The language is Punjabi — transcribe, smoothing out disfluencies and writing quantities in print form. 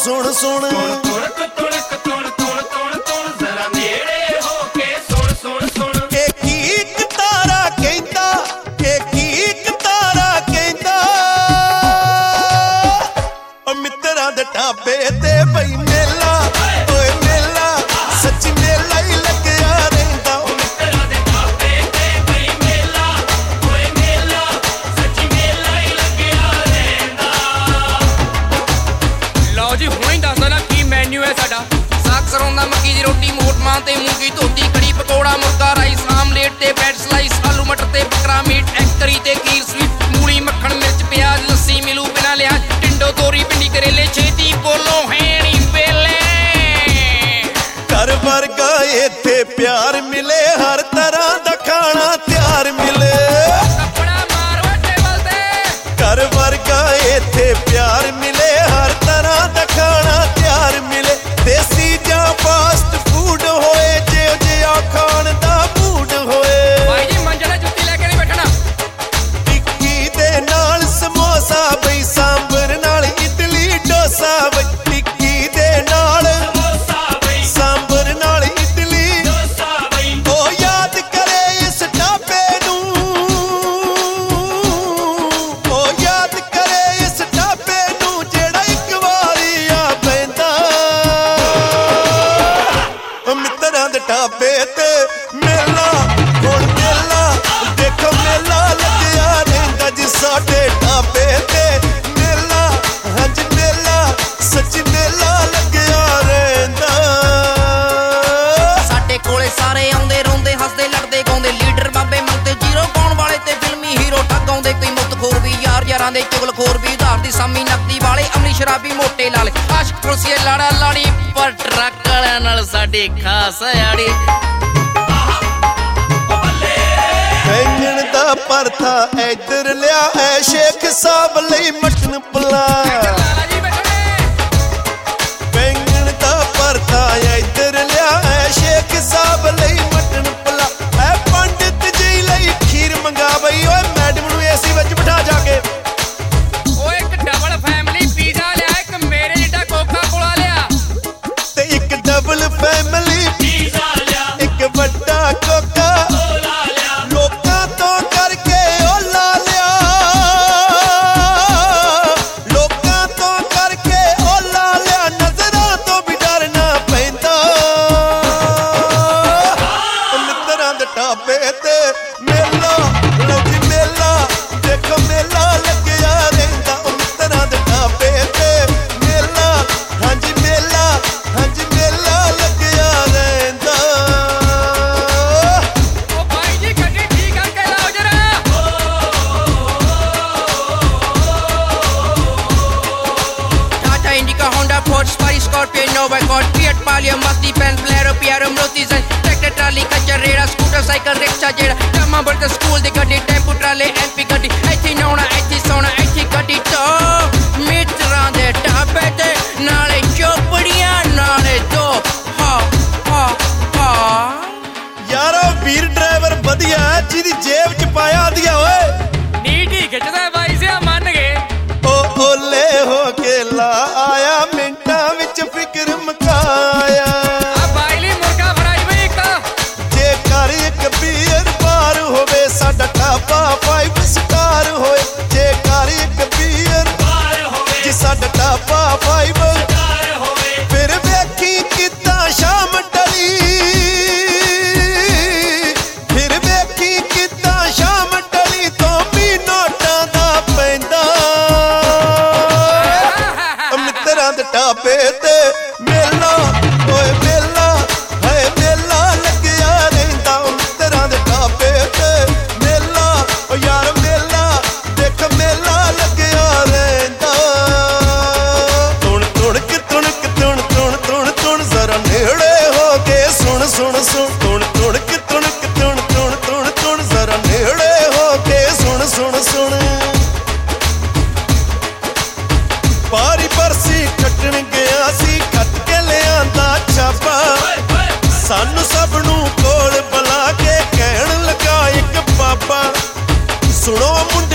ਸੁਣ ਸੁਣ ਢਾਬੇ ਤੇ ਬਈ ਮੇਲਾ ਓਏ ਮੇਲਾ ਸੱਚੀ ਮੇਲਾ ਹੀ ਲੱਗਿਆ ਰਹਿੰਦਾ ਮਿੱਤਰਾਂ ਦੇ ਢਾਬੇ ਤੇ ਬਈ ਮੇਲਾ ਓਏ ਮੇਲਾ ਸੱਚੀ ਮੇਲਾ ਹੀ ਲੱਗਿਆ ਰਹਿੰਦਾ। ਲਓ ਜੀ ਹੁਣੇ ਦੱਸਦਾ ਨਾ ਕੀ ਮੈਨੂ ਹੈ ਸਾਡਾ। ਸਾਗ ਸਰੋਂ ਦਾ ਮੱਕੀ ਦੀ ਰੋਟੀ ਮੋਟ ਮਾਂ ਤੇ ਮੂੰਗੀ ਧੋਤੀ ਕੜੀ ਪਕੌੜਾ ਮੁਰਗਾ ਰਾਈਸ ਆਮਲੇਟ ਤੇ ਬ੍ਰੈਡ ਸਲਾਈਸ ਆਲੂ ਮਟਰ ਤੇ ਬੱਕਰਾ ਮੀਟ ਐਗ ਕਰੀ ਤੇ ਖੀਰ ਸਵੀਟ ਮੂਲੀ ਮੱਖਣ ਮਿਰਚ ਪਿਆਜ਼ ਲੱਸੀ ਮਿਲੂ ਬਿਨਾ ਲਿਹਾਜ਼ ਟਿੰਡੋ ਤੋਰੀ ਭਿੰਡੀ ਕਰੇਲੇ ਛੇਤੀ ਬੋਲੋ ਹੈਣੀ ਵੇਲੇ ਘਰ ਵਰਗਾ ਇੱਥੇ ਪਿਆਰ ਮਿਲੇ ਹਰ ਤਰ੍ਹਾਂ ਦਾ ਖਾਣਾ ਤਿਆਰ ਮਿਲੇ ਕੱਪੜਾ ਮਾਰੋ ਟੇਬਲ ਤੇ ਘਰ ਵਰਗਾ ਇੱਥੇ ਪਿਆਰ ਮਿਲੇ ਹਰ ਤਰ੍ਹਾਂ ਦਾ ਖਾਣਾ ਤਿਆਰ ਮਿਲੇ ਦੇਸੀ ਜਾਂ ਫਾਸਟ ਫੂਡ ਹੋਏ ਜਿਹੋ ਜਿਹਾ ਖਾਣ ਦਾ ਮੂਡ ਹੋਏ ਭਾਈ ਜੀ ਮੰਜੜਾ ਜੁੱਤੀ ਲੈ ਕੇ ਨਹੀਂ ਬੈਠਣਾ ਟਿੱਕੀ ਦੇ ਨਾਲ ਸਮੋਸਾ ਬਈ ਸਾਂਬਰ ਨਾਲ ਇਡਲੀ ਡੋਸਾ ਬਈ ਟਿੱਕੀ ਦੇ ਨਾਲ ਸਮੋਸਾ ਬਈ ਸਾਂਬਰ ਨਾਲ ਇਡਲੀ ਡੋਸਾ ਬਈ ਉਹ ਯਾਦ ਕਰੇ ਇਸ ਢਾਬੇ ਨੂੰ ਉਹ ਯਾਦ ਕਰੇ ਇਸ ਢਾਬੇ ਨੂੰ ਜਿਹੜਾ ਇੱਕ ਵਾਰੀ ਆ ਪੈਂਦਾ ਮਿੱਤਰਾਂ ਦੇ ਢਾਬੇ ਤੇ ਮੇਲਾ ਹੁਣ ਮੇਲਾ ਦੇਖੋ ਮੇਲਾ ਲੱਗਿਆ ਰਹਿੰਦਾ ਜੀ ਸਾਡੇ ਢਾਬੇ ਤੇ ਮੇਲਾ ਹੰਝ ਮੇਲਾ ਸੱਚੀ ਮੇਲਾ ਲੱਗਿਆ ਰਹਿੰਦਾ। ਸਾਡੇ ਕੋਲੇ ਸਾਰੇ ਆਉਂਦੇ ਰੋਂਦੇ ਹੱਸਦੇ ਲੜਦੇ ਗਾਉਂਦੇ ਲੀਡਰ ਬਾਬੇ ਮੰਗਤੇ ਜੀਰੋ ਪਾਉਣ ਵਾਲੇ ਤੇ ਫਿਲਮੀ ਹੀਰੋ ਠੱਗ ਆਉਂਦੇ ਕੋਈ ਮੁੱਤਖੋਰ ਵੀ ਯਾਰਾਂ ਦੇ ਚੁਗਲਖੋਰ ਵੀ ਉਧਾਰ ਦੀ ਸਾਮੀ ਨਕਦੀ ਵਾਲੇ ਅਮਲੀ ਸ਼ਰਾਬੀ ਮੋਟੇ ਲਾਲੇ ਆਸ਼ਕ ਖੁਰਸੀਏ ਲਾੜਾ ਲਾੜੀ ਪਰ ਟਰੱਕ ਵਾਲਿਆਂ ਨਾਲ ਸਾਡੀ ਖਾਸ ਆੜੀ ਬੈਂਗਣ ਦਾ ਪਰਥਾ ਇੱਧਰ ਲਿਆ ਐ ਸ਼ੇਖ ਸਾਹਿਬ ਲਈ ਮਟਨ ਪੁਲਾਅ ਲਾਲਾ ਜੀ ਬੈਠੇ ਬੈਂਗਣ ਦਾ ਪਰਥਾ ਇੱਧਰ ਲਿਆ ਐ ਸ਼ੇਖ ਸਾਹਿਬ ਲਈ ਮਟਨ ਪੁਲਾਅ ਐ ਪੰਡਿਤ ਜੀ ਲਈ ਖੀਰ ਮੰਗਾ ਬਈ ਓਏ ਮੈਡਮ ਨੂੰ ਏਸੀ ਵਿੱਚ ਬਿਠਾ ਜਾ ਕੇ ਓਏ ਇੱਕ ਡਬਲ ਫੈਮਿਲੀ ਪੀਜ਼ਾ ਲਿਆ ਇੱਕ ਮੇਰੇ ਜਿੱਡਾ ਕੋਕਾ ਕੋਲਾ ਲਿਆ ਤੇ ਇੱਕ ਡਬਲ ਫੈਮਿਲੀ ਪੀਜ਼ਾ ਲਿਆ ਇੱਕ ਵੱਡਾ ਕੋਕਾ ਕੋਲਾ ਲਿਆ ਲੋਕਾਂ ਤੋਂ ਕਰਕੇ ਓਲਾ ਲਿਆ ਲੋਕਾਂ ਤੋਂ ਕਰਕੇ ਓਲਾ ਲਿਆ ਨਜ਼ਰਾਂ ਤੋਂ ਵੀ ਡਰਨਾ ਪੈਂਦਾ ਮਿੱਤਰਾਂ ਦੇ ਢਾਬੇ ਤੇ ਮੇਲਾ ਲੱਜੀ ਮੇਲਾ ਦੇਖੋ ਮੇਲਾ ਲੱਗਿਆ ਰਹਿੰਦਾ ਮਿੱਤਰਾਂ ਦੇ ਢਾਬੇ ਤੇ ਮੇਲਾ ਹਾਂਜੀ ਮੇਲਾ ਲੱਗਿਆ ਰਹਿੰਦਾ। ਓ ਭਾਈ ਜੀ ਗੱਡੀ ਠੀਕ ਕਰਕੇ ਲਾਓ ਜਰਾ Tata Indica Honda Ford Spy Scorpio Nova Accord Fiat Palio Masti Pen Bolero Piero Maruti Zen Tractor Trolley Carrera Scooter Cycle Rickshaw ਜਿਹੜਾ ਟਾਮਾ ਬਰਤ ਸਕੂਲ ਦੀ ਗੱਡੀ ਟੈਂਪੂ ਟਰਾਲੇ ਐਮਪੀ ਗੱਡੀ ਇੱਥੇ ਨਾਉਣਾ ਇੱਥੇ ਸੌਣਾ ਇੱਥੇ ਗੱਡੀ ਤੋਂ ਮਿੱਤਰਾਂ ਦੇ ਢਾਬੇ ਤੇ ਨਾਲੇ ਚੋਪੜੀਆਂ ਨਾਲੇ ਦੋ ਹਾ ਹਾ ਹਾ ਯਾਰੋ ਵੀਰ ਡਰਾਈਵਰ ਵਧੀਆ ਜਿਹਦੀ ਜੇਬ ਚ ਪਾਇਆ ਦਿਆ ਓਏ ਨੀਟ ਹੀ ਖਿੱਚਦਾ ਬਾਈ ਸਿਆ ਮੰਨ ਗਏ ਉਹ ਓਲੇ ਹੋ ਕੇ ਲਾ ਆਇਆ ਮਿੰਟਾਂ ਵਿੱਚ ਫਿਕਰ ਮਕਾਇਆ ਆ ਬਾਈ ਲਈ ਮੁਰਗਾ ਫਰਾਈ ਬਈ ਇੱਕ ਜੇ ਕਰ ਇੱਕ ਬੀਅਰ ਬਾਰ ਹੋਵੇ ਸਾਡਾ ਢਾਬਾ 5 ਸਟਾਰ ਹੋਏ ਜੇ ਕਰ ਇੱਕ ਬੀਅਰ ਬਾਰ ਹੋਵੇ ਜੀ ਸਾਡਾ ਢਾਬਾ 5 ਸਟਾਰ ਹੋਵੇ ਫਿਰ ਵੇਖੀ ਕਿੱਦਾਂ ਸ਼ਾਮ ਟਲੀ ਫਿਰ ਵੇਖੀ ਕਿੱਦਾਂ ਸ਼ਾਮ ਟਲੀ ਤੋਂ ਵੀ ਨੋਟਾਂ ਦਾ ਪੈਂਦਾ ਮਿੱਤਰਾਂ ਦੇ ਢਾਬੇ ਤੇ ਮੇਲਾ ਓਏ ਮੇਲਾ ਹੈ ਮੇਲਾ ਲੱਗਿਆ ਰਹਿੰਦਾ ਮਿੱਤਰਾਂ ਦੇ ਢਾਬੇ ਤੇ ਮੇਲਾ ਓ ਯਾਰ ਮੇਲਾ ਦੇਖ ਮੇਲਾ ਲੱਗਿਆ ਰਹਿੰਦਾ ਤੁਣ ਤੁਣਕ ਤੁਣਕ ਤੁਣ ਤੁਣ ਤੁਣ ਤੁਣ ਜ਼ਰਾ ਨੇੜੇ ਹੋ ਕੇ ਸੁਣ ਸੁਣ ਸੁਣ ਤੁਣ ਤੁਣਕ ਤੁਣਕ ਤੁਣ ਤੁਣ ਤੁਣ ਤੁਣ ਜ਼ਰਾ ਨੇੜੇ ਹੋ ਕੇ ਸੁਣ ਸੁਣ ਸੁਣ ਪਾਰੀ ਪਰਸੀ ਕੱਟਣ ਗਿਆ ਸੀ ਕੱਟ ਕੇ ਲਿਆਂਦਾ ਛਾਪਾ ਸਾਨੂੰ ਸਭ ਨੂੰ ਕੋਲ ਬੁਲਾ ਕੇ ਕਹਿਣ ਲੱਗਾ ਇੱਕ ਬਾਬਾ ਸੁਣੋ ਮੁੰਡੇ